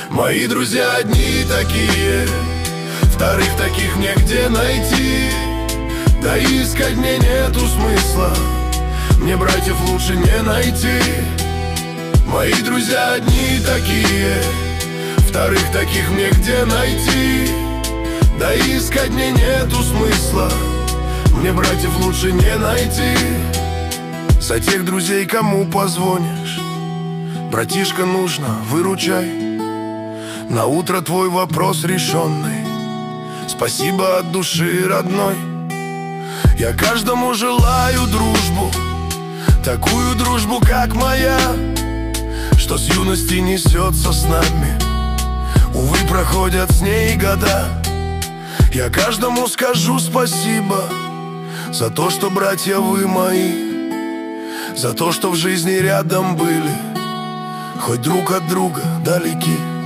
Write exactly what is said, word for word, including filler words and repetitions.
Мои друзья одни такие, вторых таких мне где найти? Да и искать мне нету смысла, мне братьев лучше не найти. Мои друзья одни такие, вторых таких мне где найти? Да и искать мне нету смысла, мне братьев лучше не найти. За тех друзей, кому позвонишь, братишка, нужно, выручай. На утро твой вопрос решенный, спасибо от души, родной. Я каждому желаю дружбу, такую дружбу, как моя, что с юности несется с нами. Увы, проходят с ней года. Я каждому скажу спасибо за то, что, братья, вы мои, за то, что в жизни рядом были, хоть друг от друга далеки.